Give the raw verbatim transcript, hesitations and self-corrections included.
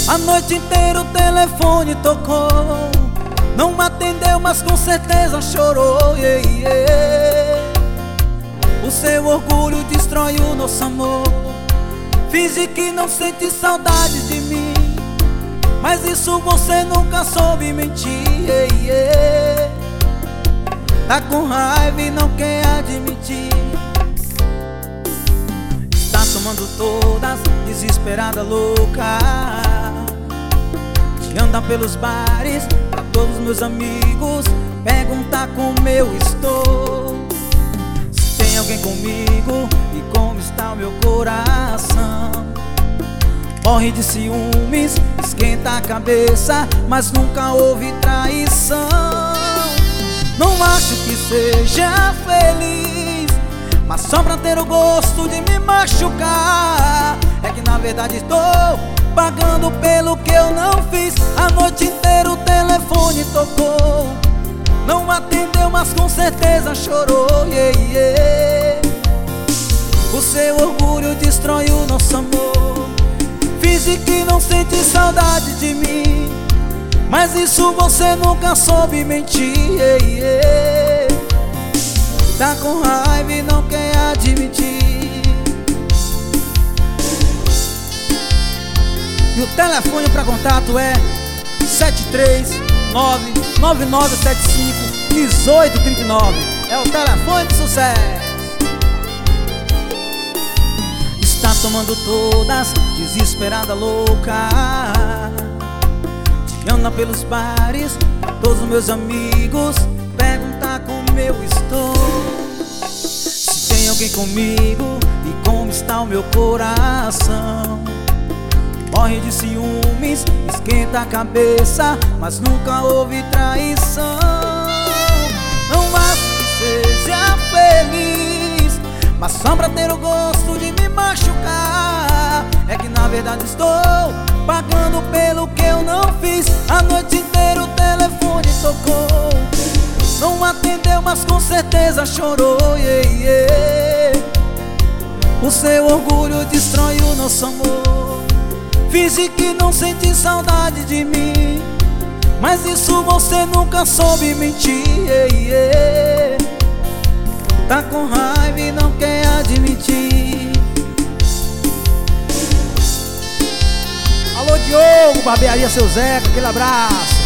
A noite inteira o telefone tocou, não atendeu, mas com certeza chorou, yeah, yeah. O seu orgulho destrói o nosso amor. Finge que não sente saudade de mim, mas isso você nunca soube mentir, yeah, yeah. Tá com raiva e não quer admitir. Está tomando todas, desesperada, louca. Te anda pelos bares, pra todos meus amigos perguntar como eu estou. Se tem alguém comigo e como está o meu coração. Morre de ciúmes, esquenta a cabeça, mas nunca houve traição. Não acho que seja feliz, mas só pra ter o gosto de me machucar. É que na verdade estou pagando pelo que eu não fiz. A noite inteira o telefone tocou, não atendeu, mas com certeza chorou, yeah, yeah. O seu orgulho destrói o nosso amor. Finge que não sente saudade de mim, mas isso você nunca soube mentir, yeah, yeah. Tá com raiva e não quer admitir. E o telefone para contato é sete três nove, nove nove sete cinco, um oito três nove. É o telefone de sucesso. Está tomando todas, desesperada, louca. Te anda pelos bares, todos os meus amigos perguntar como eu estou. Se tem alguém comigo e como está o meu coração. Morre de ciúmes, esquenta a cabeça, mas nunca houve traição. Não acho que seja feliz, mas só pra ter o gosto de me machucar. É que na verdade estou pagando pelo que eu não fiz. A noite inteira o telefone tocou, não atendeu, mas com certeza chorou, yeah, yeah. O seu orgulho destrói o nosso amor. Finge que não sente saudade de mim, mas isso você nunca soube mentir, yeah, yeah. Tá com raiva e não quer admitir. Alô Diogo, Barbearia Seu Zeca, aquele abraço.